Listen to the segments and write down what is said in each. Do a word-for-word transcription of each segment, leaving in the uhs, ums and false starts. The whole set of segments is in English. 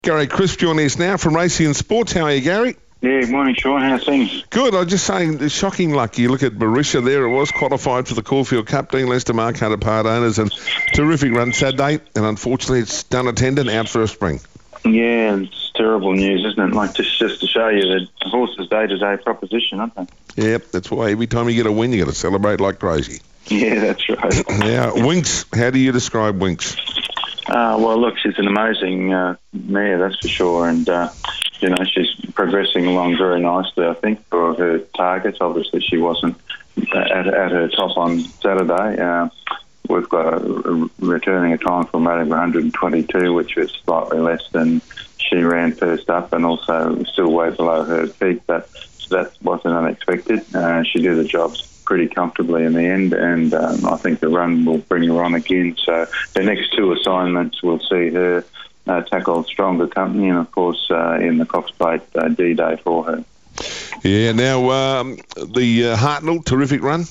Gary Crisp joining us now from Racing and Sports. How are you, Gary? Yeah, good morning, Sean. How's things? Good. I was just saying, the shocking luck. You look at Barisha there, it was qualified for the Caulfield Cup, Dean Lester, Mark Hunter part owners, and terrific run Saturday, and unfortunately it's done a tendon out for a spring. Yeah, it's terrible news, isn't it? Like, just, just to show you that horses day-to-day proposition, aren't they? Yep, that's why every time you get a win, you got to celebrate like crazy. Yeah, that's right. Now, Winks, how do you describe Winks? Uh, well, look, she's an amazing uh, mare, that's for sure, and, uh, you know, she's progressing along very nicely, I think, for her targets. Obviously, she wasn't at, at her top on Saturday. Uh, we've got a, a returning a time from rating one twenty-two, which was slightly less than she ran first up, and also still way below her peak, but that wasn't unexpected. Uh, she did the job pretty comfortably in the end, and um, I think the run will bring her on again. So the next two assignments will see her uh, tackle stronger company, and of course uh, in the Cox Plate uh, D-Day for her. Yeah, now um, the uh, Hartnell, terrific run.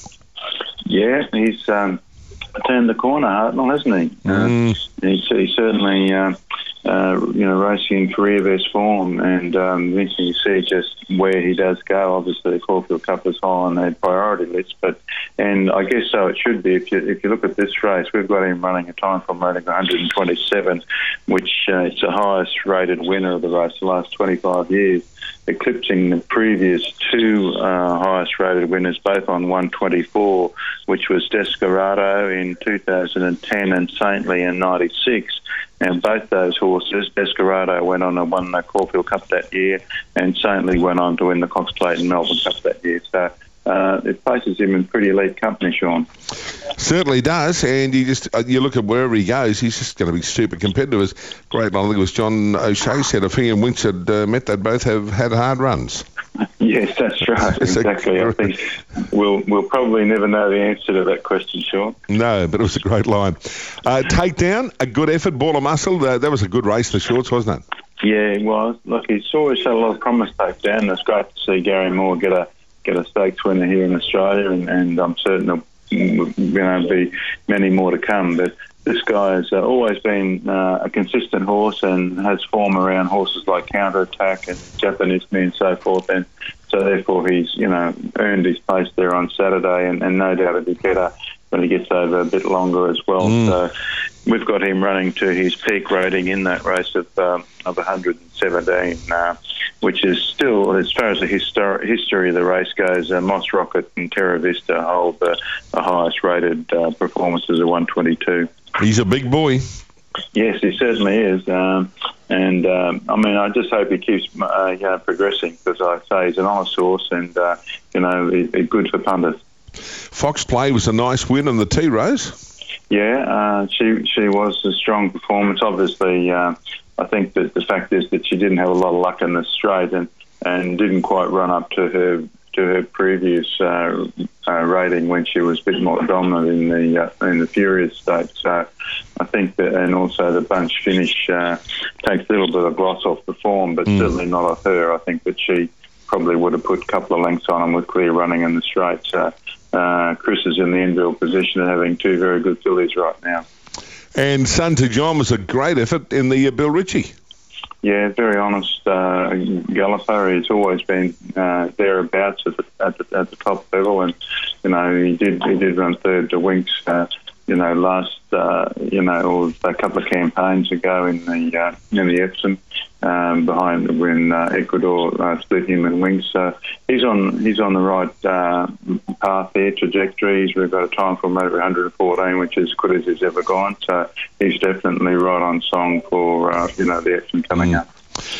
Yeah, he's um, turned the corner, Hartnell, hasn't he? Mm. Uh, he's, he's certainly uh, uh, you know, racing in career best form, and um, you can see just where he does go. Obviously, the Caulfield Cup is high on their priority list, but and I guess so it should be. If you if you look at this race, we've got him running a time from rating one twenty-seven, which uh, is the highest rated winner of the race the last twenty-five years, eclipsing the previous two uh, highest rated winners, both on one twenty-four, which was Desperado in two thousand ten and Saintly in ninety-six. And both those horses, Desperado went on and won the Caulfield Cup that year, and Saintly went on to win the Cox Plate and Melbourne Cup that year. So uh, it places him in pretty elite company, Sean. Certainly does, and you just uh, you look at wherever he goes, he's just going to be super competitive. As great, I think it was John O'Shea said, if he and Winks had uh, met, they'd both have had hard runs. Yes, that's right. Exactly. I think we'll we'll probably never know the answer to that question, Sean. No, but it was a great line. Uh, takedown, a good effort, ball of muscle. Uh, that was a good race, the shorts, wasn't it? Yeah, it was. Look, he's always had a lot of promise takedown. It's great to see Gary Moore get a get a stakes winner here in Australia, and, and I'm certain there'll you know, be many more to come. But this guy has uh, always been uh, a consistent horse and has form around horses like Counterattack and Japanese Me and so forth. And so therefore he's, you know, earned his place there on Saturday, and, and no doubt it'll be better when he gets over a bit longer as well. Mm. So we've got him running to his peak rating in that race of um, of one seventeen, uh, which is still, as far as the histor- history of the race goes, uh, Moss Rocket and Terra Vista hold the, the highest rated uh, performances of one twenty-two. He's a big boy. Yes, he certainly is. Um, and, um, I mean, I just hope he keeps uh, you know, progressing, because I say he's an honest horse, and, uh, you know, he's he, good for punters. Fox Play was a nice win on the T-Rose. Yeah, uh, she she was a strong performance. Obviously, uh, I think that the fact is that she didn't have a lot of luck in the straight, and, and didn't quite run up to her to her previous uh, uh, rating when she was a bit more dominant in the uh, in the Furious Stakes. So I think that, and also the bunch finish uh, takes a little bit of gloss off the form, but mm. certainly not off her. I think that she probably would have put a couple of lengths on him with clear running in the straight. So uh, Chris is in the enviable position of having two very good fillies right now. And Son to John was a great effort in the uh, Bill Ritchie. Yeah, very honest uh, galloper. He's always been uh, thereabouts at the, at the at the top level, and you know he did he did run third to Winks. Uh, you know, last uh, you know or a couple of campaigns ago in the uh, in the Epsom um, behind when uh, Ecuador uh, split him and Winks. So he's on he's on the right uh, path there, trajectories. We've got a time from over one fourteen, which is as good as he's ever gone. So he's definitely right on song for uh, you know the Epsom coming mm. up.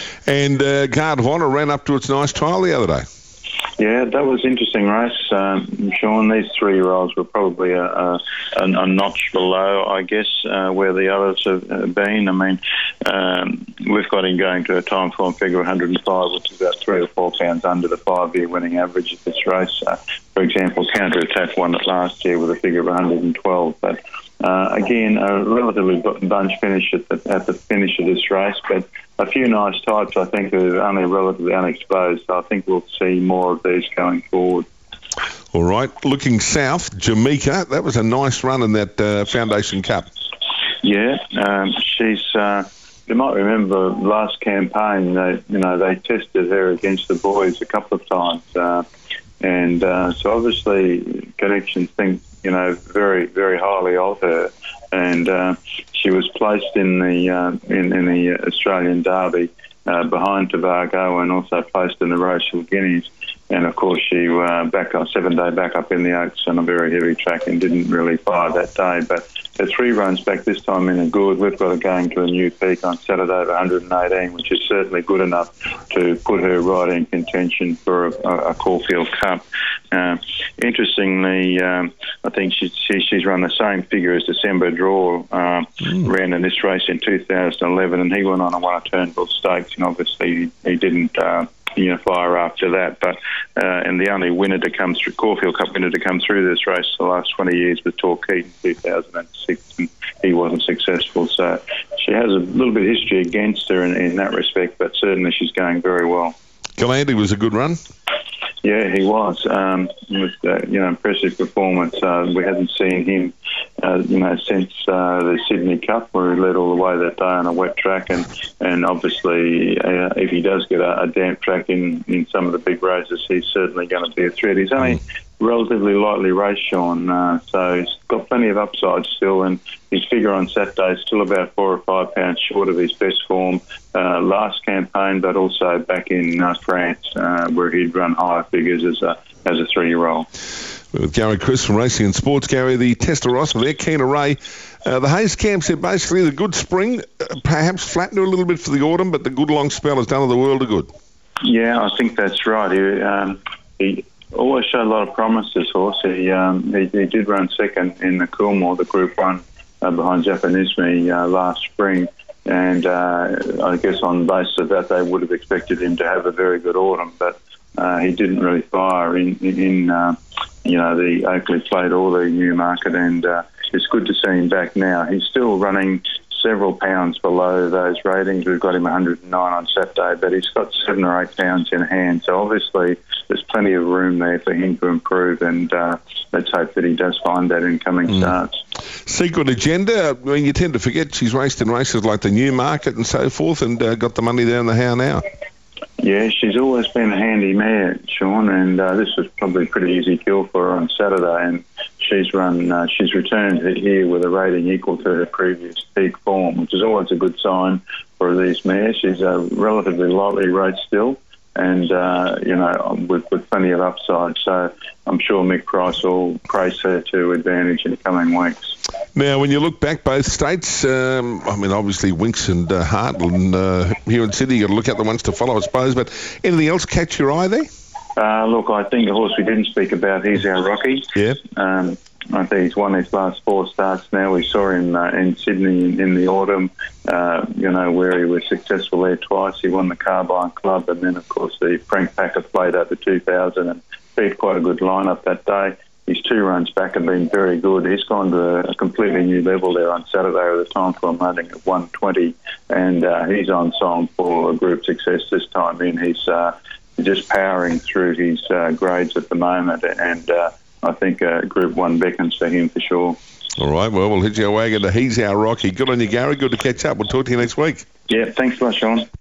And uh, Guard of Honour ran up to its nice trial the other day. Yeah, that was an interesting race, um, Sean. These three-year-olds were probably a, a, a notch below, I guess, uh, where the others have been. I mean, um, we've got him going to a time form figure of one oh five, which is about three or four pounds under the five-year winning average of this race. Uh, for example, Counterattack won it last year with a figure of one twelve, but Uh, again, a relatively bunch finish at the, at the finish of this race, but a few nice types, I think, are only relatively unexposed. So I think we'll see more of these going forward. All right. Looking south, Jamaica, that was a nice run in that uh, Foundation Cup. Yeah, um, she's uh, you might remember last campaign, they, you know, they tested her against the boys a couple of times. Uh, and uh, so obviously Connections think, you know, very, very highly of her. And uh, she was placed in the uh, in, in the Australian Derby uh, behind Tobago, and also placed in the Rochelle Guineas. And of course, she uh, back on seven day back up in the Oaks on a very heavy track and didn't really fire that day. But her three runs back this time in a good. We've got her going to a new peak on Saturday of one hundred eighteen, which is certainly good enough to put her right in contention for a, a Caulfield Cup. Uh, interestingly, um, I think she, she, she's run the same figure as December Draw, uh, mm. ran in this race in two thousand eleven, and he went on and won a Turnbull Stakes, and obviously he, he didn't uh, you know, fire after that. But uh, and the only winner to come through, Caulfield Cup winner to come through this race the last twenty years was Torquay in two thousand six, and he wasn't successful. So she has a little bit of history against her in, in that respect, but certainly she's going very well. Galante was a good run. Yeah, he was. Um, with uh, you know, impressive performance. Uh, we hadn't seen him, uh, you know, since uh, the Sydney Cup, where he led all the way that day on a wet track, and and obviously, uh, if he does get a, a damp track in, in some of the big races, he's certainly going to be a threat. He's only relatively lightly raced, Sean, uh, so he's got plenty of upside still, and his figure on Saturday is still about four or five pounds short of his best form uh, last campaign, but also back in uh, France, uh, where he'd run higher figures as a as a three-year-old. With Gary Chris from Racing and Sports. Gary, the Testarossa there, Keena Ray. Uh, the Hayes camp said basically the good spring, uh, perhaps flattened a little bit for the autumn, but the good long spell has done her the world of good. Yeah, I think that's right. He, um, he always showed a lot of promise, this horse. He, um, he, he did run second in the Coolmore, the Group one, uh, behind Japanisme uh, last spring. And uh, I guess on the basis of that, they would have expected him to have a very good autumn, but uh, he didn't really fire in, in uh, you know, the Oakley Plate or the Newmarket, and uh, it's good to see him back now. He's still running several pounds below those ratings. We've got him one hundred nine on Saturday, but he's got seven or eight pounds in hand. So obviously there's plenty of room there for him to improve, and uh, let's hope that he does find that in coming mm. starts. Secret Agenda, I mean, you tend to forget she's raced in races like the Newmarket and so forth, and uh, got the money there in the How Now. Yeah, she's always been a handy mare, Sean, and uh, this was probably a pretty easy kill for her on Saturday, and she's run, uh, she's returned here with a rating equal to her previous peak form, which is always a good sign for these mares. She's a relatively lightly raced still, and uh, you know, with, with plenty of upside. So I'm sure Mick Price will praise her to advantage in the coming weeks. Now, when you look back both states, um, I mean, obviously Winks and uh, Heartland uh, here in Sydney, you've got to look at the ones to follow, I suppose, but anything else catch your eye there? Uh, look, I think the horse we didn't speak about, He's Our Rocky. Yeah. Um, I think he's won his last four starts now. We saw him uh, in Sydney in, in the autumn, uh, you know, where he was successful there twice. He won the Carbine Club, and then, of course, the Frank Packer played over two thousand and beat quite a good lineup that day. His two runs back have been very good. He's gone to a completely new level there on Saturday with a time for running at one twenty, and uh, he's on song for a group success this time in. He's uh, just powering through his uh, grades at the moment, and uh, I think uh, Group one beckons for him for sure. All right, well, we'll hit your wagon to He's Our Rocky. Good on you, Gary. Good to catch up. We'll talk to you next week. Yeah, thanks a lot, Sean.